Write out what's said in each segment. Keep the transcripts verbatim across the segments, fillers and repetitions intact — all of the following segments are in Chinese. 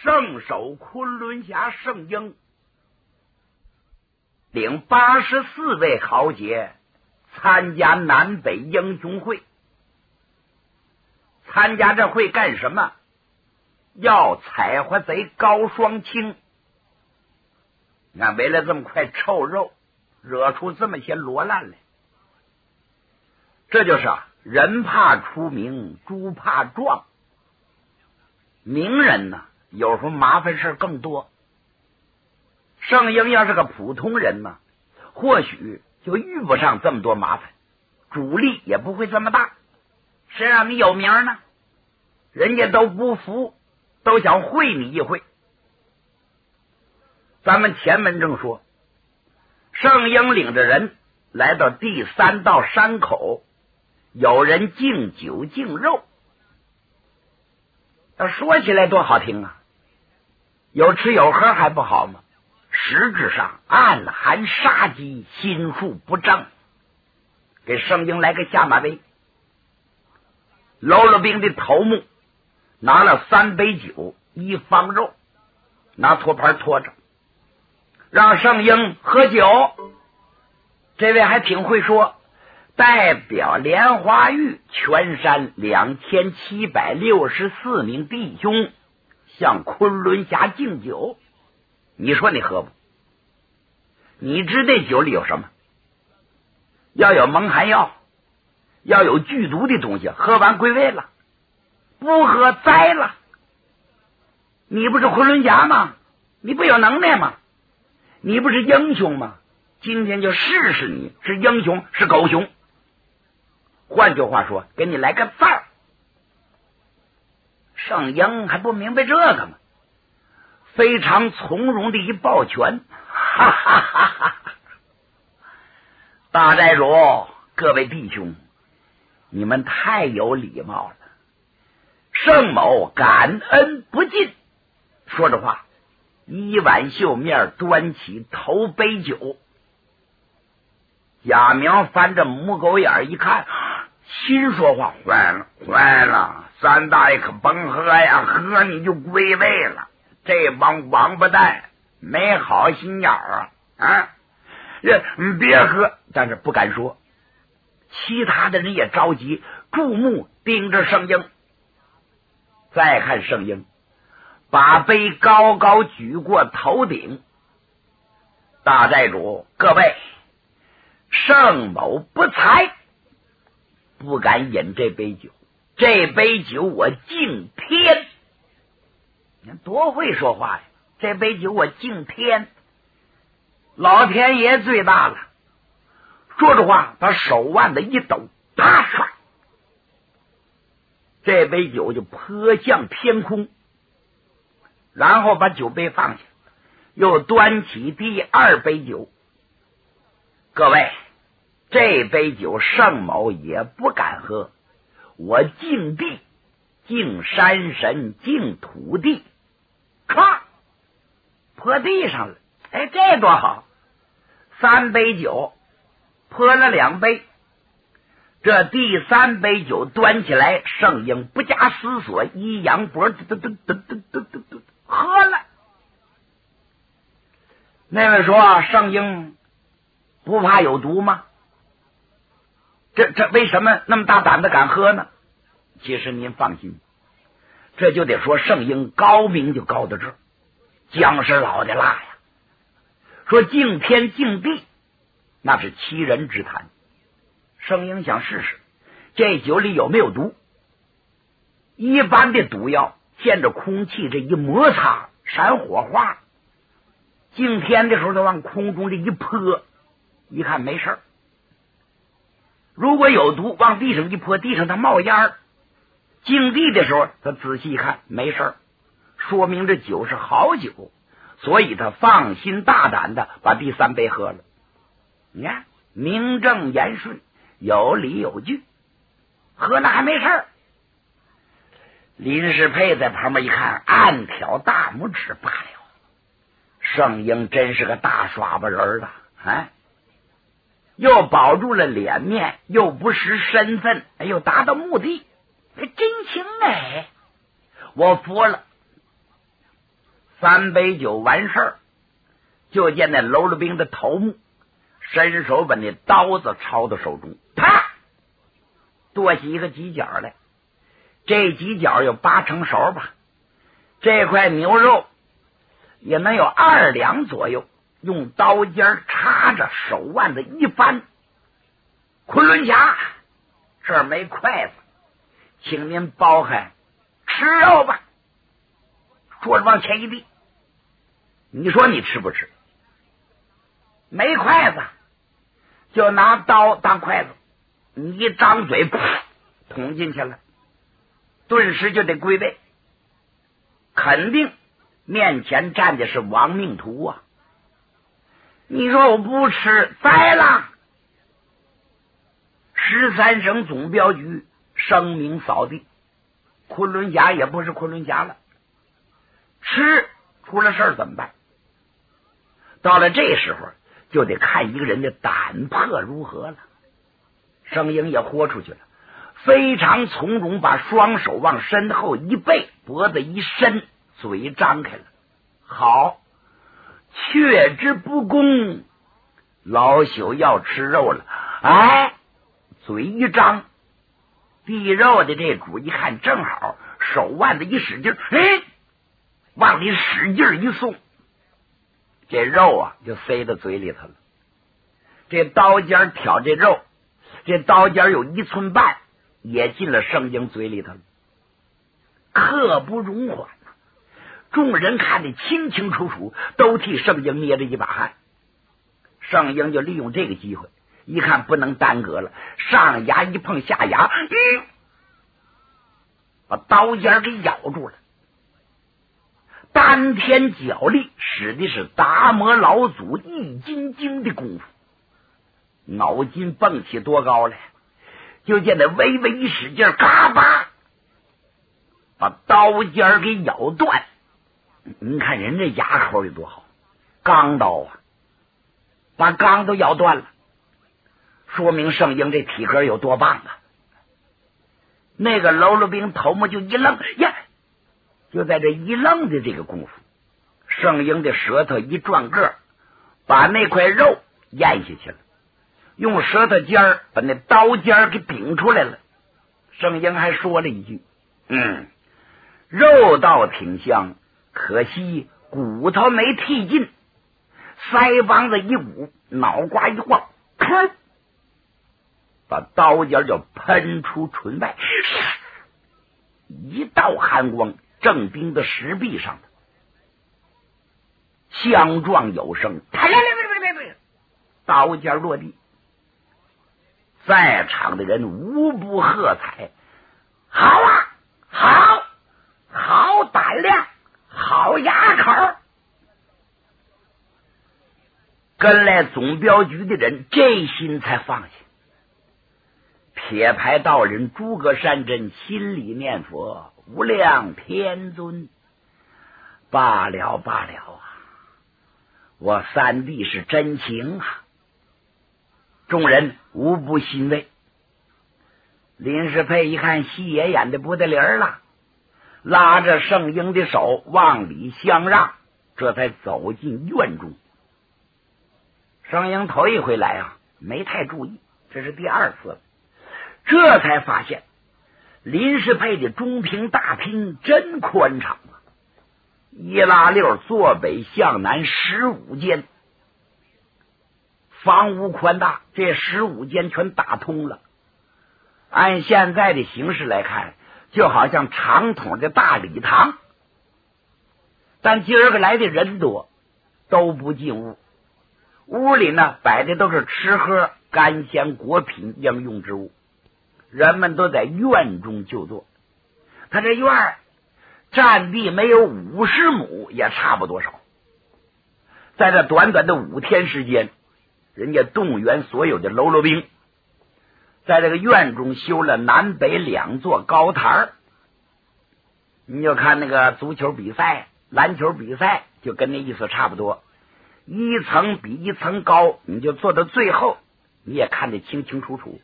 圣手昆仑侠圣婴领八十四位豪杰参加南北英雄会。参加这会干什么？要采花贼高双清。你看，为了这么块臭肉，惹出这么些罗烂来，这就是啊，人怕出名，猪怕壮。名人呢，有时候麻烦事更多。圣婴要是个普通人呢，或许就遇不上这么多麻烦，主力也不会这么大。谁让你有名呢？人家都不服，都想会你一会。咱们前文正说，圣婴领着人来到第三道山口，有人敬酒敬肉。说起来多好听啊，有吃有喝还不好吗？实质上暗含杀机，心术不正。给圣婴来个下马威，搂了兵的头目，拿了三杯酒一方肉，拿托盘托着，让圣婴喝酒。这位还挺会说，代表莲花峪全山两千七百六十四名弟兄向昆仑侠敬酒。你说你喝不？你知这酒里有什么？要有蒙汗药，要有剧毒的东西，喝完归位了，不喝栽了。你不是昆仑侠吗？你不有能耐吗？你不是英雄吗？今天就试试你是英雄是狗熊。换句话说，给你来个字儿。圣婴还不明白这个吗？非常从容的一抱拳，哈哈哈哈！大寨主，各位弟兄，你们太有礼貌了，圣某感恩不尽。说着话，一挽袖面，端起头杯酒。贾明翻着母狗眼一看，心说话，坏了坏了，三大爷可甭喝呀，喝你就归位了。这帮王八蛋没好心眼儿啊！啊，这你别喝，但是不敢说。其他的人也着急，注目盯着圣婴。再看圣婴，把杯高高举过头顶。大寨主，各位，圣某不才，不敢饮这杯酒。这杯酒我敬天。你看多会说话呀！这杯酒我敬天，老天爷最大了。说着话，把手腕子一抖，啪唰，这杯酒就泼向天空，然后把酒杯放下，又端起第二杯酒。各位，这杯酒圣某也不敢喝，我敬地，敬山神，敬土地。咔，泼地上了。哎，这多好！三杯酒泼了两杯，这第三杯酒端起来，圣婴不加思索，一扬脖，嘟嘟嘟嘟嘟嘟嘟，喝了。那位说，圣婴不怕有毒吗？这这为什么那么大胆的敢喝呢？其实您放心，这就得说圣婴高明就高到这儿，姜是老的辣呀。说敬天敬地，那是欺人之谈。圣婴想试试这酒里有没有毒。一般的毒药见着空气这一摩擦闪火花，敬天的时候都往空中这一泼，一看没事儿。如果有毒，往地上一泼，地上它冒烟儿。敬地的时候，他仔细一看没事儿，说明这酒是好酒，所以他放心大胆的把第三杯喝了。你看，名正言顺，有理有据，喝了还没事儿。林世佩在旁边一看，暗挑大拇指，罢了，圣婴真是个大耍巴人了啊！又保住了脸面，又不失身份，哎呦，达到目的，真情哎，我服了。 三杯酒完事儿，就见那喽啰兵的头目伸手把那刀子抄到手中，啪，剁起一个犄角来。这犄角有八成熟吧，这块牛肉也能有二两左右，用刀尖插着，手腕子一翻，昆仑侠，这儿没筷子，请您包涵吃肉吧。说着往前一递，你说你吃不吃？没筷子，就拿刀当筷子，你一张嘴，噗，捅进去了，顿时就得归位。肯定面前站的是亡命徒啊！你说我不吃，栽了！十三省总镖局声名扫地，昆仑侠也不是昆仑侠了，吃出了事儿怎么办？到了这时候，就得看一个人的胆魄如何了。圣婴也豁出去了，非常从容，把双手往身后一背，脖子一伸，嘴张开了。好，却之不恭，老朽要吃肉了。哎，嘴一张，递肉的这主一看正好，手腕子一使劲，哎，往里使劲一送，这肉啊就塞到嘴里头了。这刀尖挑这肉，这刀尖有一寸半，也进了圣婴嘴里头了。刻不容缓啊！众人看得清清楚楚，都替圣婴捏着一把汗。圣婴就利用这个机会，一看不能耽搁了，上牙一碰下牙，嗯，把刀尖给咬住了。丹田脚力使的是达摩老祖易筋经的功夫，脑筋蹦起多高来，就见他微微一使劲，嘎巴把刀尖给咬断。你看人这牙口有多好，钢刀啊，把钢都咬断了，说明圣婴这体格有多棒啊！那个喽啰兵头目就一愣呀，就在这一愣的这个功夫，圣婴的舌头一转个，把那块肉咽下去了，用舌头尖儿把那刀尖给顶出来了。圣婴还说了一句：“嗯，肉倒挺香，可惜骨头没剔尽。”腮帮子一捂，脑瓜一晃，噗，把刀尖就喷出唇外，一道寒光正钉在石壁上，相撞有声，刀尖落地。在场的人无不喝彩，好啊，好，好胆量，好牙口。跟来总镖局的人这心才放下。铁牌道人诸葛山珍心里念佛，无量天尊，罢了罢了啊！我三弟是真情啊！众人无不欣慰。林世佩一看戏也演的不得了了，拉着圣婴的手往里相让，这才走进院中。圣婴头一回来啊，没太注意，这是第二次了，这才发现林世佩的中庭大厅真宽敞啊，一拉六坐北向南十五间，房屋宽大，这十五间全打通了。按现在的形式来看，就好像长筒的大礼堂。但今儿个来的人多，都不进屋。屋里呢摆的都是吃喝干鲜果品应用之物，人们都在院中就坐。他这院占地没有五十亩，也差不多少。在这短短的五天时间，人家动员所有的喽啰兵，在这个院中修了南北两座高台。你就看那个足球比赛、篮球比赛，就跟那意思差不多，一层比一层高，你就坐到最后，你也看得清清楚楚。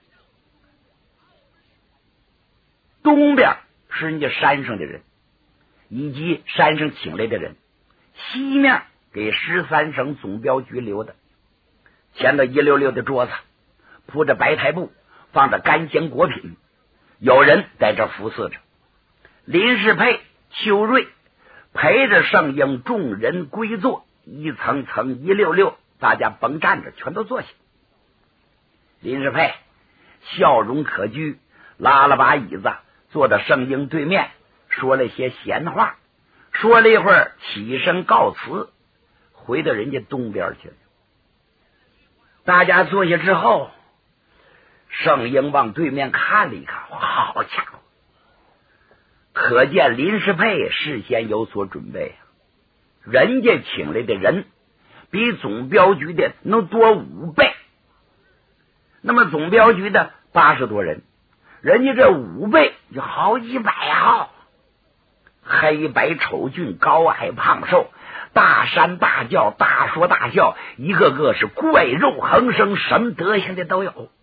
东边是人家山上的人，以及山上请来的人， 西面给十三省总镖局留的。前头一溜溜的桌子，铺着白台布，放着干鲜果品，有人在这服侍着。林世佩、邱瑞陪着圣英众人归坐，一层层一溜溜，大家甭站着，全都坐下。林世佩笑容可掬，拉了把椅子坐到圣英对面，说了些闲话，说了一会儿，起身告辞，回到人家东边去了。大家坐下之后，圣英往对面看了一看，好家伙，可见林世佩事先有所准备啊！人家请来的人比总镖局的能多五倍，那么总镖局的八十多人，人家这五倍就好几百号，黑白丑俊，高矮胖瘦，大山大叫，大说大笑，一个个是怪肉横生，什么德行的都有。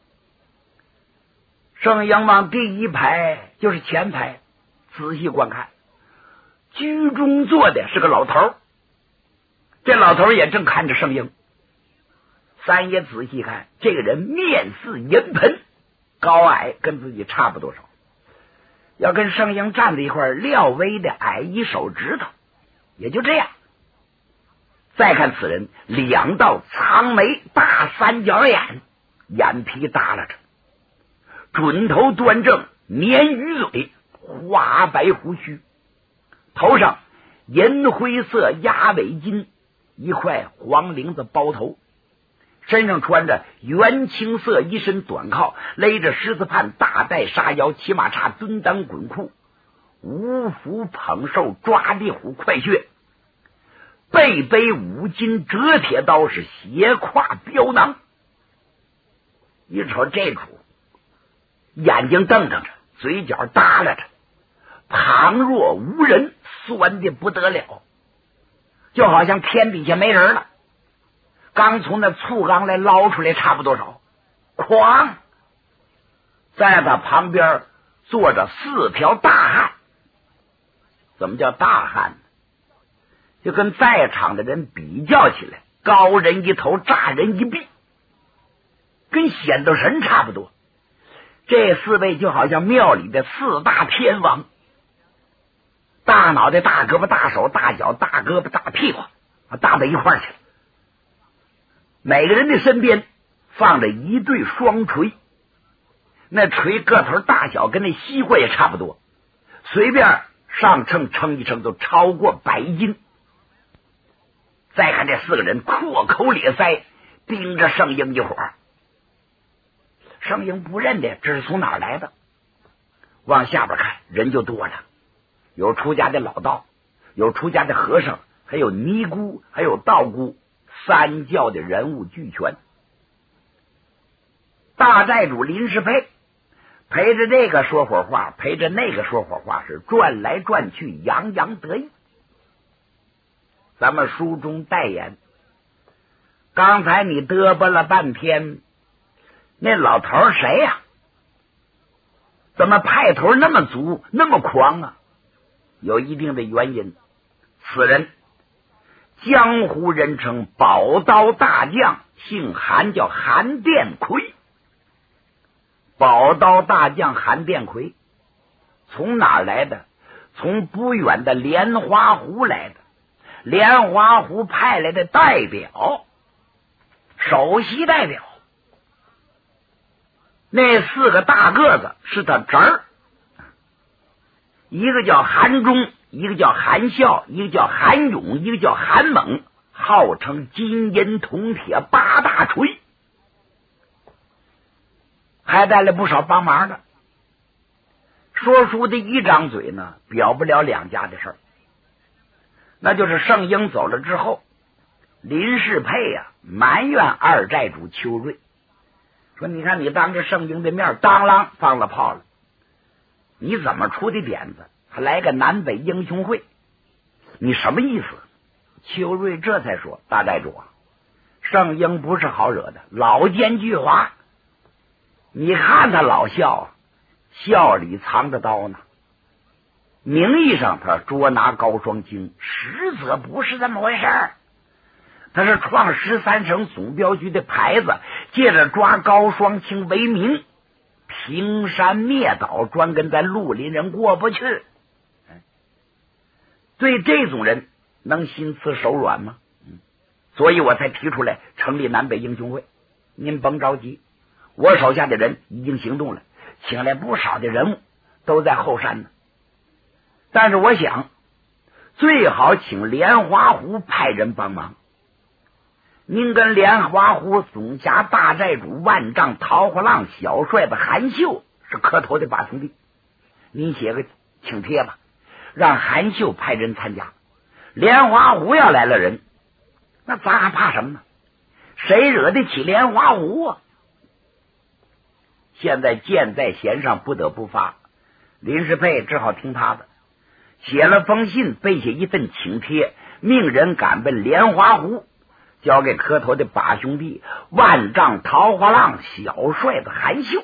圣英往第一排就是前排仔细观看，居中坐的是个老头，这老头也正看着圣英。三爷仔细看，这个人面似银盆，高矮跟自己差不多少，要跟圣英站在一块儿，略微的矮一手指头，也就这样。再看此人，两道苍眉，大三角眼，眼皮耷拉着，准头端正，鲶鱼嘴，花白胡须，头上银灰色鸭尾巾，一块黄绫子包头，身上穿着原青色一身短靠，勒着狮子畔，大带沙腰，骑马叉，蹲裆滚裤，五福捧寿，抓地虎快穴，背背五金折铁刀，是斜挎镖囊。一瞅这主，眼睛瞪瞪着，嘴角耷拉着，旁若无人，酸的不得了，就好像天底下没人了，刚从那醋缸来捞出来差不多少。哐，在他旁边坐着四条大汉。怎么叫大汉呢？就跟在场的人比较起来，高人一头，炸人一臂，跟显斗神差不多。这四位就好像庙里的四大天王，大脑袋、大胳膊、大手、大脚、大胳膊、大屁股搭在一块儿去了。每个人的身边放着一对双锤，那锤个头大小跟那西瓜也差不多，随便上称称一称都超过百斤。再看这四个人阔口咧腮，盯着圣英一伙儿。圣英不认得这是从哪儿来的，往下边看人就多了，有出家的老道，有出家的和尚，还有尼姑，还有道姑，三教的人物俱全。大寨主林世佩陪着这个说会话，陪着那个说会话，是转来转去，洋洋得意。咱们书中代言，刚才你嘚啵了半天，那老头谁呀、啊？怎么派头那么足，那么狂啊？有一定的原因。此人江湖人称宝刀大将，姓韩，叫韩殿魁。宝刀大将韩殿魁从哪儿来的？从不远的莲花湖来的。莲花湖派来的代表，首席代表，那四个大个子是他侄儿，一个叫韩忠，一个叫韩孝，一个叫韩勇，一个叫韩猛，号称金银铜铁八大锤，还带了不少帮忙的。说书的一张嘴呢，表不了两家的事儿。那就是圣英走了之后，林世佩呀、啊、埋怨二寨主邱瑞，说你看你当着圣英的面当啷放了炮了，你怎么出的点子还来个南北英雄会，你什么意思？邱瑞这才说，大寨主啊，圣英不是好惹的，老奸巨猾，你看他老笑啊，笑里藏着刀呢。 名义上他捉拿高双清，实则不是这么回事儿。他是创十三省总镖局的牌子，借着抓高双清为名，平山灭岛，专跟咱绿林人过不去。对这种人能心慈手软吗？所以我才提出来成立南北英雄会。您甭着急，我手下的人已经行动了，请来不少的人物，都在后山呢。但是我想，最好请莲花湖派人帮忙。您跟莲花湖总辖大寨主万丈桃花浪小帅的韩秀是磕头的把兄弟，您写个请帖吧，让韩秀派人参加。莲花湖要来了人，那咱还怕什么呢？谁惹得起莲花湖啊？现在箭在弦上，不得不发，林世佩只好听他的，写了封信，备写一份请帖，命人赶奔莲花湖，交给磕头的把兄弟万丈桃花浪小帅的韩秀。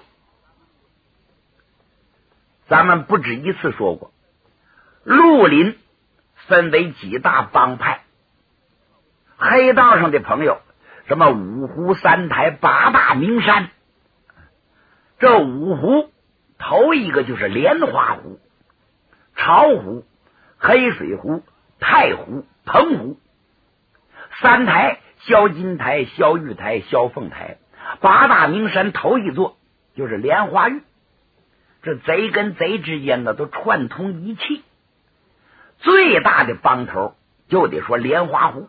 咱们不止一次说过，绿林分为几大帮派，黑道上的朋友，什么五湖三台八大名山，这五湖头一个就是莲花湖、巢湖、黑水湖、太湖、澎湖；三台萧金台、萧玉台、萧凤台；八大名山头一座就是莲花峪。这贼跟贼之间呢都串通一气，最大的帮头就得说莲花湖。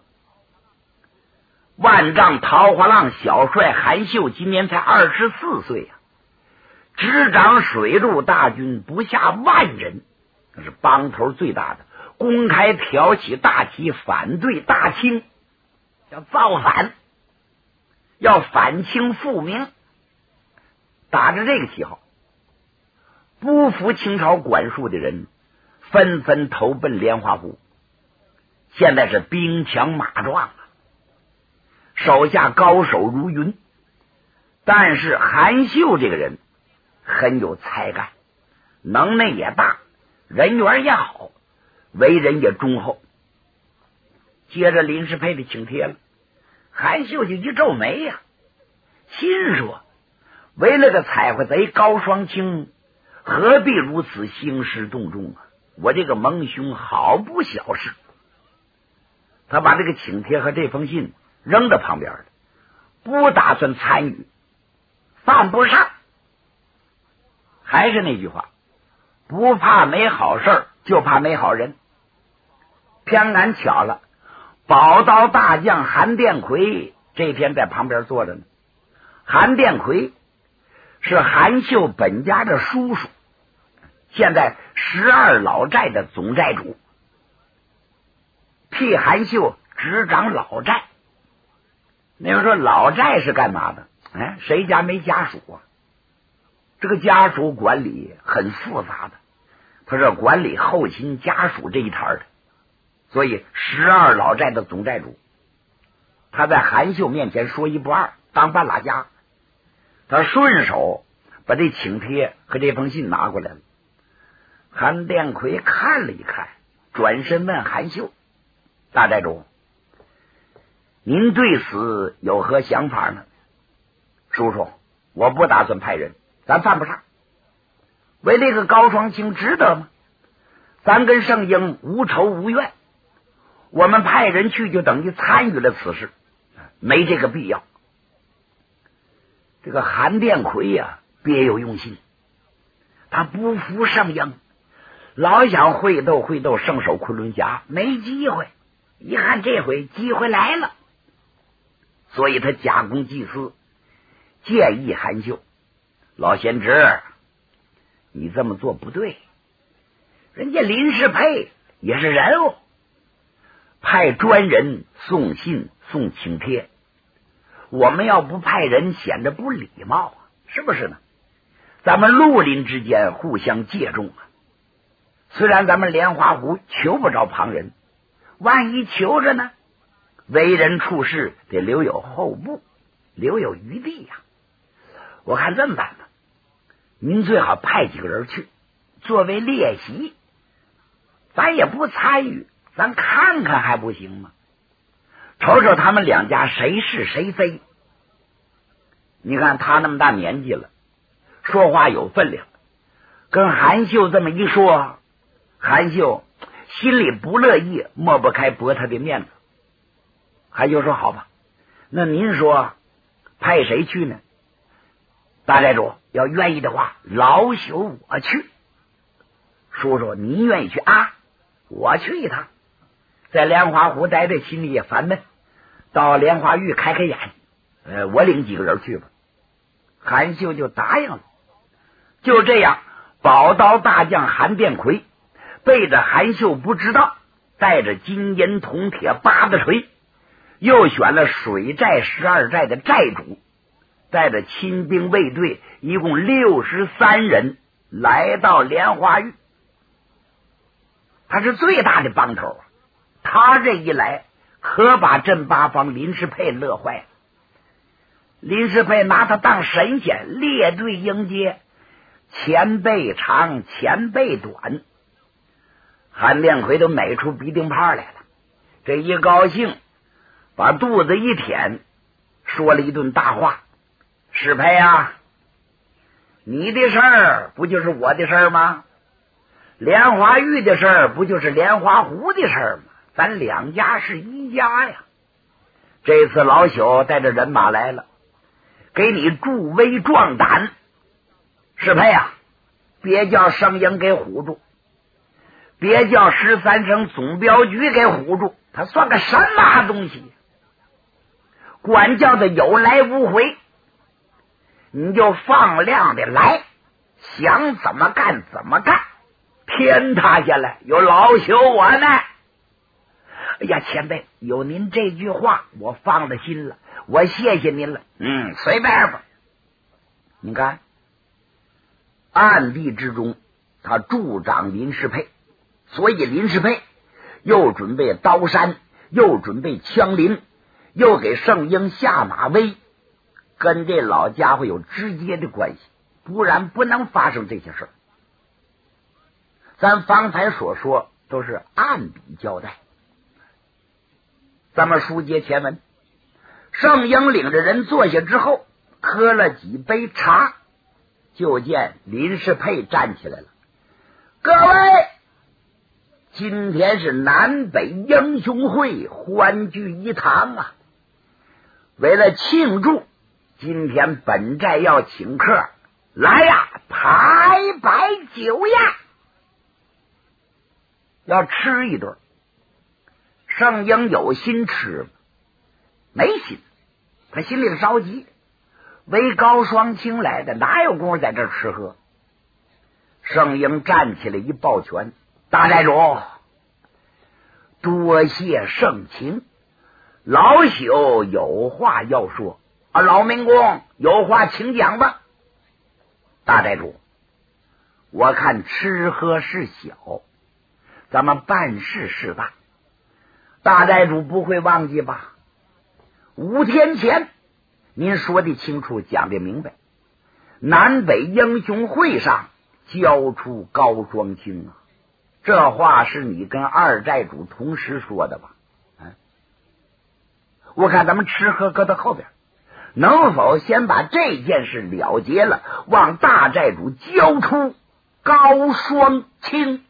万丈桃花浪小帅韩秀今年才二十四岁呀、啊，执掌水陆大军不下万人，那是帮头最大的，公开挑起大旗反对大清，要造反，要反清复明，打着这个旗号，不服清朝管束的人纷纷投奔莲花湖。现在是兵强马壮啊，手下高手如云。但是韩秀这个人很有才干，能耐也大，人缘也好，为人也忠厚。接着林世佩的请帖了，韩秀就一皱眉呀、啊，心说为了个采花贼高双清，何必如此兴师动众啊？我这个蒙兄好不小事。他把这个请帖和这封信扔到旁边了，不打算参与，犯不上。还是那句话，不怕没好事，就怕没好人。偏赶巧了，宝刀大将韩殿魁这天在旁边坐着呢。韩殿魁是韩秀本家的叔叔，现在十二老寨的总寨主，替韩秀执掌老寨。那人说老寨是干嘛的？哎，谁家没家属啊？这个家属管理很复杂的，他是管理后勤家属这一摊的，所以十二老寨的总寨主，他在韩秀面前说一不二，当半拉家。他顺手把这请帖和这封信拿过来了。韩殿魁看了一看，转身问韩秀：“大寨主，您对此有何想法呢？”叔叔，我不打算派人，咱犯不上。为这个高双清值得吗？咱跟圣英无仇无怨，我们派人去就等于参与了此事，没这个必要。这个韩殿魁呀、啊，别有用心，他不服圣英，老想会斗会斗圣手昆仑侠，没机会。一看这回机会来了，所以他假公济私，建议韩秀：“老贤侄，你这么做不对，人家林世佩也是人物，派专人送信送请帖，我们要不派人显得不礼貌啊，是不是呢？咱们绿林之间互相借重啊。虽然咱们莲花湖求不着旁人，万一求着呢，为人处事得留有后步，留有余地呀、啊。我看这么办吧，您最好派几个人去，作为列席， 咱也不参与，咱看看还不行吗？瞅瞅他们两家谁是谁非。你看他那么大年纪了，说话有分量，跟韩秀这么一说，韩秀心里不乐意，抹不开驳他的面子。韩秀说好吧，那您说派谁去呢？大寨主要愿意的话，老朽我去。叔叔您愿意去啊？我去一趟，在莲花湖待着心里也烦闷，到莲花峪开开眼，呃，我领几个人去吧。韩秀就答应了。就这样，宝刀大将韩殿魁背着韩秀不知道，带着金银铜铁八大锤，又选了水寨十二寨的寨主，带着亲兵卫队，一共六十三人来到莲花峪。他是最大的帮头啊！他这一来，可把镇八方林世佩乐坏了。林世佩拿他当神仙，列队迎接，前辈长，前辈短。韩殿魁都美出鼻涕泡来了，这一高兴，把肚子一舔，说了一顿大话：“世佩啊，你的事儿不就是我的事儿吗？莲花峪的事儿不就是莲花湖的事儿吗？咱两家是一家呀！这次老朽带着人马来了，给你助威壮胆。世佩啊，别叫圣婴给唬住，别叫十三省总镖局给唬住，他算个什么东西？管教的有来无回，你就放量的来，想怎么干怎么干。天塌下来有老朽我呢。哎呀，前辈，有您这句话，我放了心了，我谢谢您了。嗯，随便吧。你看，暗地之中，他助长林世佩，所以林世佩又准备刀山，又准备枪林，又给圣婴下马威，跟这老家伙有直接的关系，不然不能发生这些事儿。咱方才所说都是暗笔交代。咱们书接前文，圣婴领着人坐下之后，喝了几杯茶，就见林世佩站起来了。各位，今天是南北英雄会欢聚一堂啊！为了庆祝，今天本寨要请客，来呀，排摆酒宴，要吃一顿。圣婴有心吃吗？没心，他心里着急。为高双清来的，哪有功夫在这儿吃喝？圣婴站起来一抱拳：“大寨主，多谢盛情，老朽有话要说啊！老民工有话请讲吧。”大寨主，我看吃喝是小，咱们办事是大。大寨主不会忘记吧？五天前您说的清楚，讲的明白，南北英雄会上交出高双清啊，这话是你跟二寨主同时说的吧？嗯，我看咱们吃喝搁到后边，能否先把这件事了结了，望大寨主交出高双清？